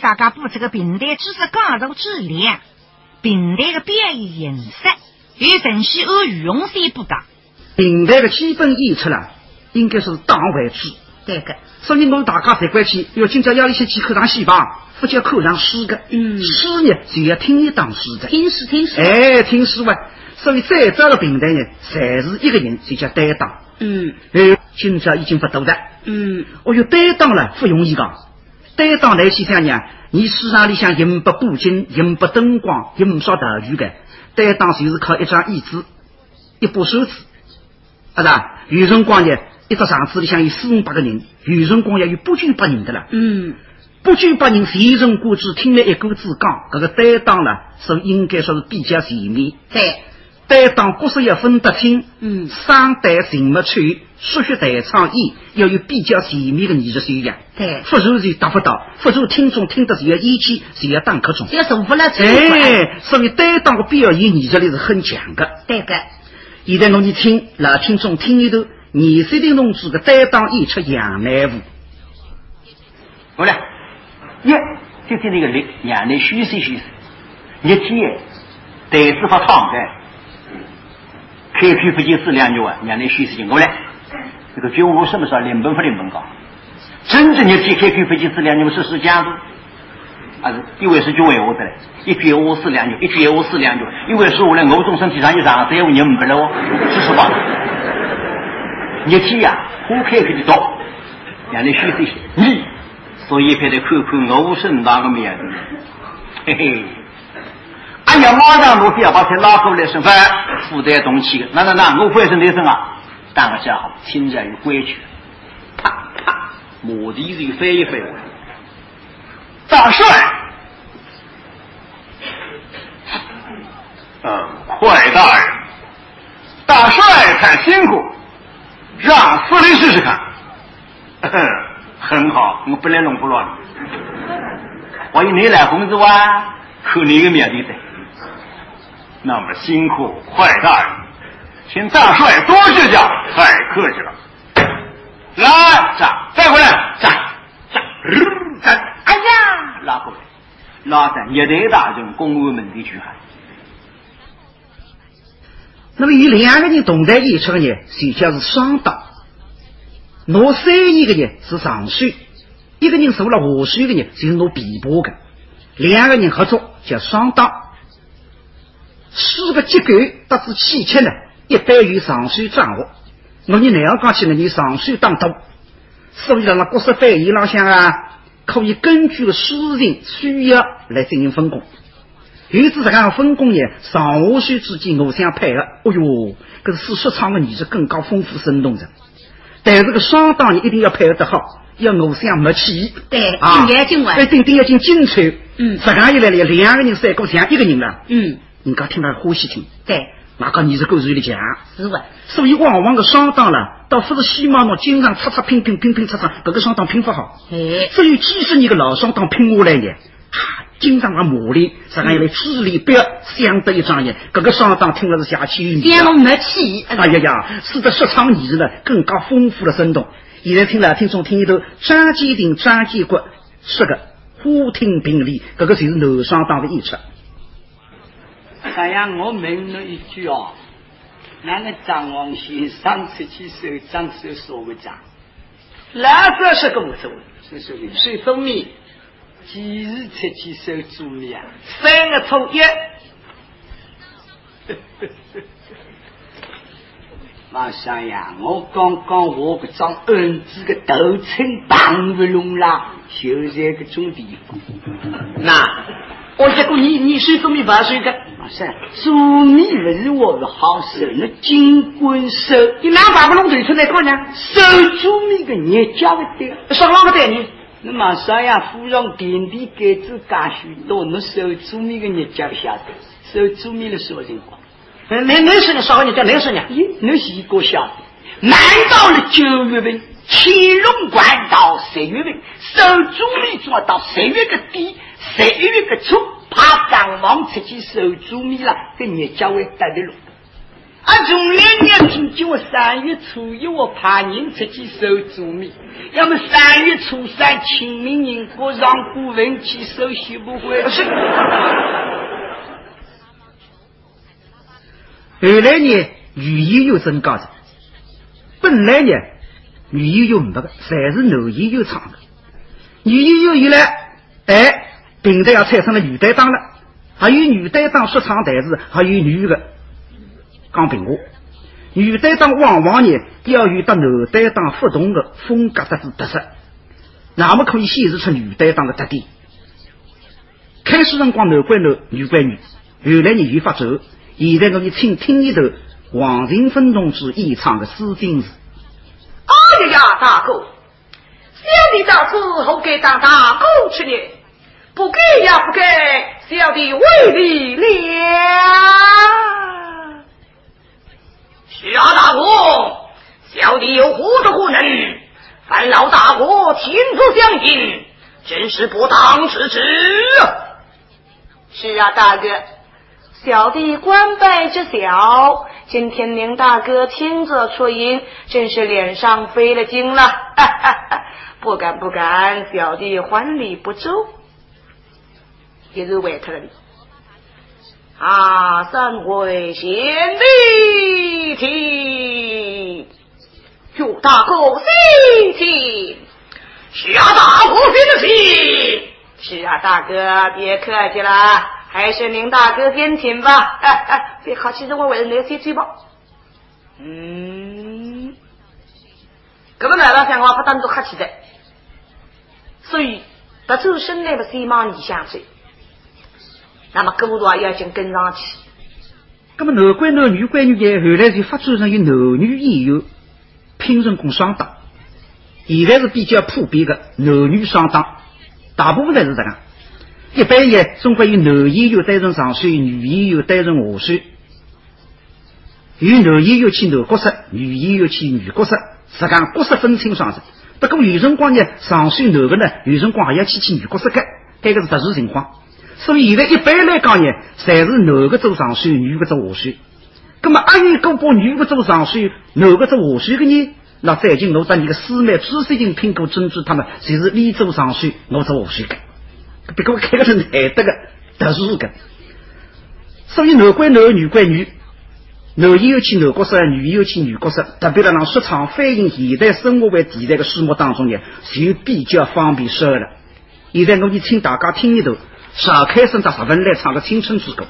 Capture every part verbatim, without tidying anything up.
大家把这个平台知识讲述质量，平台的表现形式与程序和语用性不讲。 平台的基本演出了，应该是党为主。 对个， 所以我大家才关去，要今朝要一些去课堂戏吧，不叫课堂诗的， 嗯， 诗呢就要听一当诗的， 听诗听诗， 哎，听诗哇。所以再早的平台呢，才是一个人就叫担当。 嗯， 哎，今朝已经不多的， 嗯， 我有担当了，不容易讲。担当来去想呢，你市场里向银不布景，银不灯光，银不烧大鱼的，担当就是靠一张椅子，一把手指，啊是有辰光呢。一只场子里向有四五百个人，有辰光也有不九百人的了。 嗯， 不九百人谁人过去听了一股子讲，这个担当了，是应该说是比较全面。 对， 担当角色要分得清。 嗯， 商代人物穿，书学代创意，要有比较全面的艺术修养。 对， 不如就达不到，不如听众听得就要意气，就要当客中， 要受不了。 哎，所以担当的表演艺术力是很强的。 对个， 现在我你听，老听众听一头。你谁的弄出个担当一出杨乃武， 好了，一就听那个力杨乃虚实虚实，一天袋子发烫的，开开不就四两牛啊，杨乃虚实经过来，这个觉悟什么时候两本不两本高，真正的去开开不就四两牛是是这样子，啊是因为是觉为我的嘞，一觉悟四两牛，一觉悟四两牛，因为是我来我从身体上一上，只有你们不了哦，是实话。日天呀，花开开的多，让你休息些。你所以派的看看我身那个面子，嘿嘿。哎呀，马上我不要把他拉过来身份，附带动气的。那那那，我会是哪声啊？当个家伙，听着有规矩。啪啪，我的一个飞一飞。大帅，嗯，坏大人，大帅太辛苦。让司令试试看，很好，我不来弄不乱。我以你来红子哇，可你个面子的，那么辛苦，坏大人，请大帅多指教，太客气了。来，站，再回来，站，站，站，哎呀，拉过来，拉在一代大人公务门的去喊。 那么有两个人同台演出的呢，就叫是双档。拿三亿个呢是上水，一个人受了下水的呢就是拿琵琶的，两个人合作叫双档。四个结构得知汽车呢，一般有上水掌握。我你那样讲起来，你上水当多，所以让国实翻译浪向啊，可以根据个事情需要来进行分工。有此这样分工呢，上下水之间互相配合，哦哟，这是说唱的艺术更加丰富生动着。但是个双档你一定要配合得好，要互相默契。 对， 啊， 定眼睛玩， 一定定要进精彩。 嗯， 这样一来了，两个人三个像一个人了。 嗯， 人家听到欢喜听。 对， 那个你是够水的强。 是吧？ 所以往往个双档了，倒不是希望侬经常擦擦拼拼拼拼擦擦，这个双档拼不好。 哎， 所以几十年个老双档拼下来呢，啊，经常个磨练，这样一来智力表相得益彰也。这个双档听了是下去语。 相默契。 哎呀呀，使得说唱艺术呢更加丰富的生动。现在听了听众听一头张继定张继国是个互听并立，这个就是男双档的演出。 哎呀，我问了一句哦，那个张王先生出去手掌手说个账，哪个是个不错？是说的水分米，几日出去收猪米啊？三个从一。马上呀，我刚刚我个张儿子个头称绑不拢啦，就在个种地方。那我结果你你水分米把水的，马上猪米不是我个好手，那金棍手， 你哪把不弄头出来看呢？ 收猪米个热家的对， 上哪个对你？ 那马上呀，夫人点地改子加许多，那收猪米个热家不晓得，收猪米的什么情况？ 那那是你少个你叫那是你， 咦，那是一个晓得。难到了九月份，乾隆关到十月份，收猪米做到十月个底，十一月个初，怕张王出去收猪米了，跟热家会得的了。 啊，从来年听见我三月初一我怕人出去收租米，要么三月初三清明人过让古文去收学不会。是。 后来呢，语言又增高的。本来呢，语言又没个，侪是男言又唱的。女言又有来，哎，平台也产生了女担当了，还有女担当说唱台子，还有女的讲评话。女担当往往呢要有得男担当不同的风格特特色，那么可以显示出女担当的特点。开始辰光男归男，女归女，后来呢有发展。现在我们请听一头王庭芬同志演唱的《诗经词》。 哎呀，大哥，小弟到此后给当大哥去呢，不给也不给，小弟为你了。是啊，大哥，小弟有何德何能，烦劳大哥亲自相迎，真是不当之职。是啊，大哥。小弟官拜之小，今天您大哥亲自出迎，真是脸上飞了金了，哈哈哈，不敢不敢，小弟还礼不周，也是为他的啊，三位贤弟听，祝大哥心情，是啊，大哥心情，是啊，大哥别客气了。还是您大哥先请吧，哎哎，别客气，我为了你先去吧。嗯，这个来了讲话不当做客气的，所以他周身那个西马你下去，那么各位都要先跟上去。 那么男归男，女归女的，后来就发展成有男女演员拼成功双档，现在是比较普遍的男女双档，大部分都是这样。一般呢，中国有男演员担任上手，女演员担任下手。有男演员去男角色，女演员去女角色，实际上角色分清爽的。不过有辰光呢，上手男的呢，有辰光还要去去女角色的，这个是特殊情况。所以现在一般来讲呢，侪是男的做上手，女的做下手。那么阿有个把女的做上手，男的做下手的呢，那最近我到你的师妹朱世英评估珍珠他们，就是你做上手，我做下手的。别个开个是难得的特殊的，所以男归男，女归女，男演员去男角色，女演员去女角色，特别的让说唱反映现代生活为题材的书目当中呢，就比较方便说了。现在我就请大家听一段邵开生在十分来唱的青春之歌。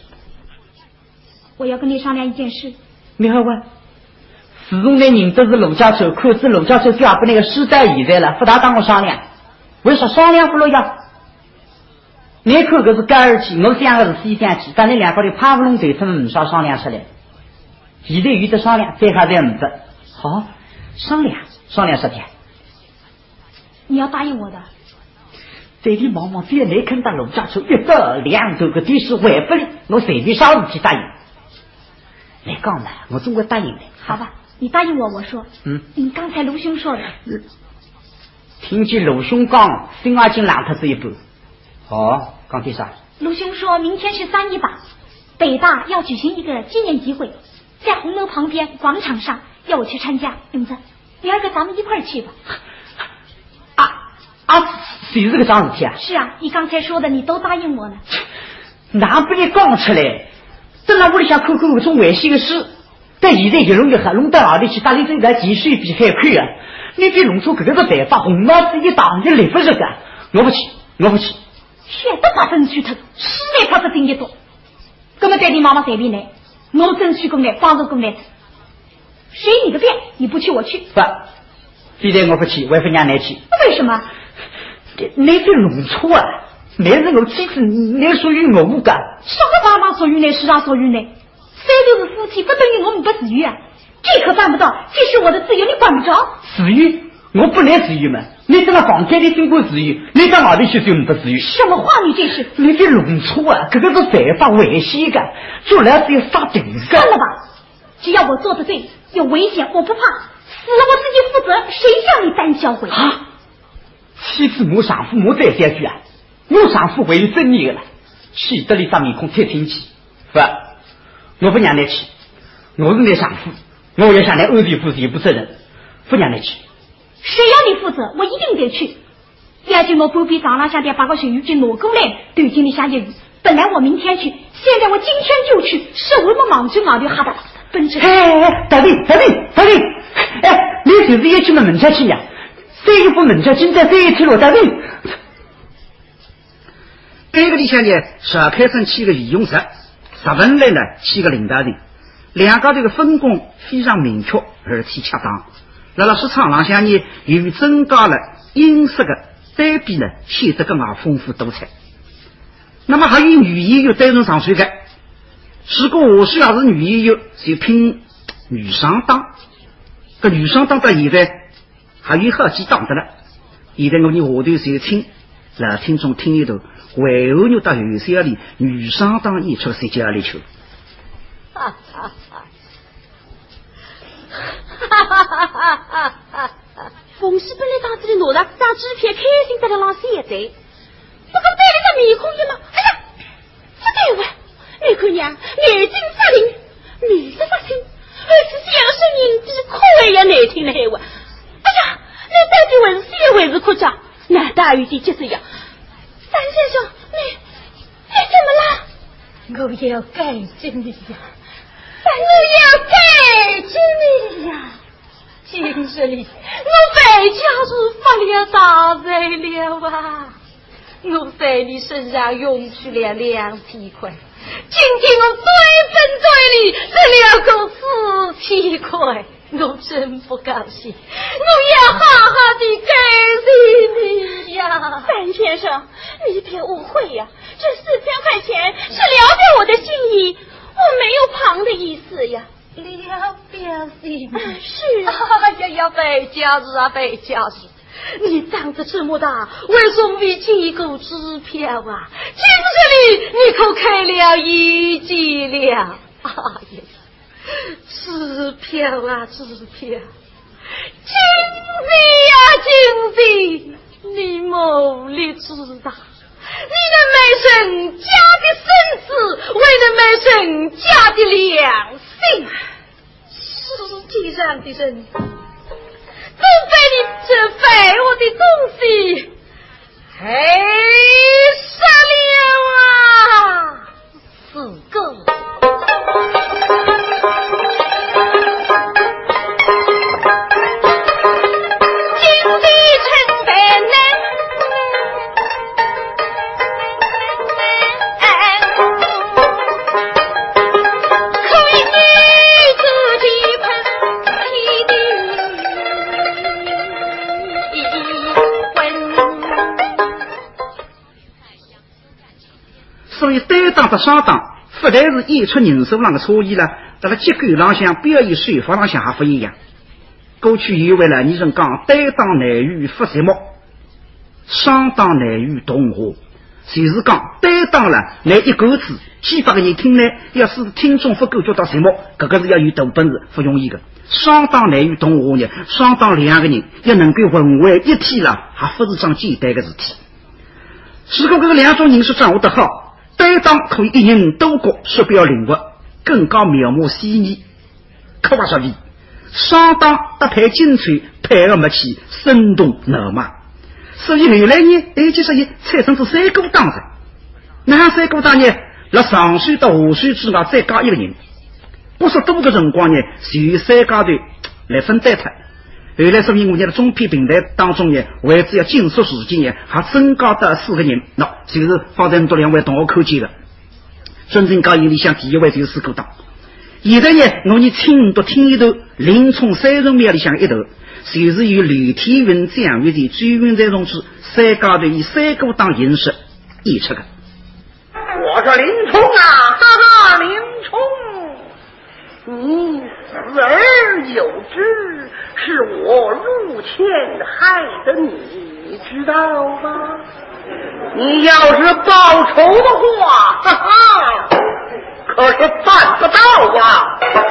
我要跟你商量一件事。 你好啊，自从那认得是陆家丑，可是陆家丑表不那个时代现在了，不大当我商量，为啥商量不了呀？你看个是干儿气，我想个是西厢气，但你两个的怕不拢对他们唔少商量出来。现在有的商量，再还在唔得。好，商量商量十天。 你要答应我的。 这里忙忙别没看到陆家丑一到两周个对事还不了，我随便啥事去答应。你讲嘛，我总会答应的。 好吧，你答应我，我说。嗯。你刚才卢兄说的。 嗯、听见卢兄讲，心儿经浪他这一步。哦，刚提啥？ 卢兄说明天是三一八，北大要举行一个纪念集会，在红楼旁边广场上，要我去参加。勇子，明儿个咱们一块儿去吧。 啊啊，是这个啥事体啊？ 是啊，你刚才说的，你都答应我了。 哪不你讲出来？等那屋里向看看有种危险的事，但现在一弄一黑，弄到哪里去？大理这个积水比海亏啊！你别弄出这个个办法，红脑子一打就来不这个，我不去，我不去。 血都把争取他，实在他是真一多。那么在你妈妈这边呢，我争取过来，帮助过来，随你的便，你不去我去。 不，现在我不去，我也不让你去。 为什么？ 你这弄错啊！你是我妻子，你属于我不干。 什么爸妈属于你，是啥属于你？谁都是夫妻，不等于我们不自由啊！这可办不到，这是我的自由，你管不着。 自由？我不能自由嘛！你在那房间里经过自由，你到哪里去就不自由？ 什么话你这是？ 你这弄错啊！这个是违法危险的，做来是要杀定的。 算了吧，只要我做的对，有危险我不怕，死了我自己负责，谁叫你胆小鬼啊？妻子我丈夫我再下去啊！我丈夫为有正义的了，气得你张面孔太生气，不，我不让你去。 我是你丈夫，我要向你安排负责不责任，不让你去。 谁要你负责，我一定得去。要紧我不必早上下点把个水鱼给挪过来，对经理下业务。本来我明天去，现在我今天就去，是我们忙就忙的哈达奔驰。 哎哎，大卫，大卫，大卫，哎，你就是也去了门下去呀？谁又不门下去，在谁去了大卫？ 这个里向呢，是开成七个义勇士，十分来呢七个领导人，两个这个分工非常明确而且恰当。那老师场上向呢，又增加了音色的对比呢，显得更加丰富多彩。那么还有女演员担任上水的，如果我需要是女演员，就拼女上当。个女上当在现在还有好几档的了。现在我们下头就听，老听众听一头，为何又到有些里女上当演出谁家里去？ 哈哈哈！哈哈哈哈哈哈！冯氏本来当这里拿了张纸片，开心在那浪写的。不过带了个面孔一嘛，哎呀，不对哇！你看娘，眼睛发灵，面色发青，而且写的声音比口味也难听了还哇！哎呀，你到底文写还是科长？那大有点就是呀。张先生，你你怎么了？我要改正你呀！我要改正你呀！今日里我被家属发了大财了啊！我在你身上用去了两千块，今天我对分对理只了够四千块，我真不高兴，我要好好的感谢你呀！范先生，你别误会呀，这四千块钱是了表我的心意，我没有旁的意思呀。了表心意、嗯、是啊，哎呀呀，白家子啊，白家子，你长得这么大，为什么没寄一个支票啊？今日里你可开了一季了，哎呀，支票啊，支票，金币啊，金币，你某里知道？你的美人家的身子，为了美人家的良心，世界上的人都被你这废物的东西害死了啊！四个金币承担呢？ 所以担当和上当不但是演出人手上的差异了，在了结构上向表演手法上向还不一样。过去有位了，你人讲担当难于发节目，上当难于动画，就是讲担当了那一个字几百个人听呢，要是听众不够做到节目，这个是要有大本事不容易的。上当难于动画呢，上当两个人要能够混为一体了，还不是桩简单的事体。如果这个两种人是掌握得好，担当可以一人多角，说表灵活，更加描摹细腻，可话说的上当搭配精粹，配合默契，生动闹骂。所以后来呢，哎，就是也产生出三个档子。那三个档呢，那上水到下水之外再加一个人，不是多个辰光呢，就由三家队来分担他。后来说明我们的中片平台当中呢，为只要紧缩时间呢，还增加到四个人，那就是放在多两位同学看见的。真正高音里向第一位就是四个档。现在呢，我们听都听一头林冲三人庙里向一头，就是由刘天云、蒋玉的追云在中之三家队以三个档形式演出的。 我说林冲啊，哈哈，林冲，你死而有之，是我入欠害的你，知道吧？你要是报仇的话，哈哈，可是办不到啊！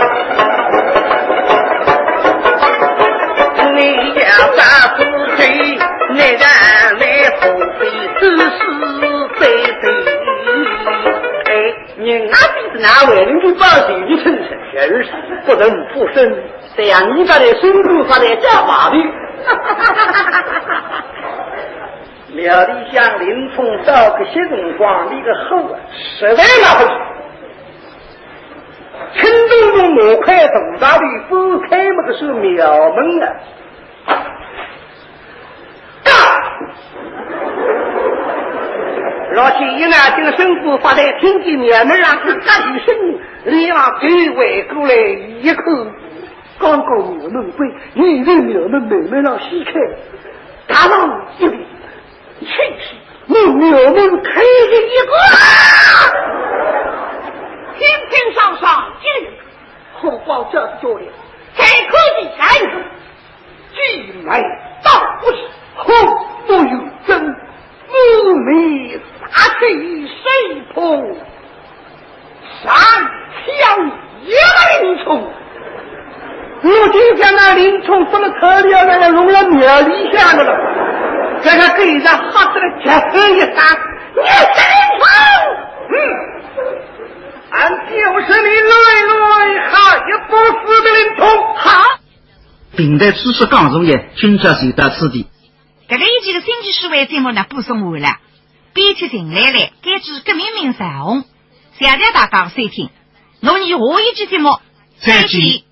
你要把不对，那让来后悔是是非非。哎，你哪里是哪位？你就报谁的称称？ 前世不能复生，这样你把的孙子发在家法律。庙里向林冲找个些辰光，你个后啊，实在拿不起。陈东东我快从大里不开门的是庙门啊！老七一眼睛身子发呆，听见庙门上是嘎一声，连忙赶回过来一口，刚刚庙门关，你在庙门门门上掀开，大浪一里，去去，你庙门开了一个， 天天上上进，后报这是做的，再可以三个，既来到不是后不有真。妩媚杀气水pom三枪一个林冲，如今将那林冲这么可怜的人容了庙里下的了，这个给人吓得了脚跟一闪，你是林冲，嗯，俺就是你来来还也不死的林冲，好。 并在知识讲中也均价谁到此地。 这个一集的星期十位节目呢播送完了，编辑进来了，该知革命名彩虹，谢谢大家收听，我们下一集节目再见。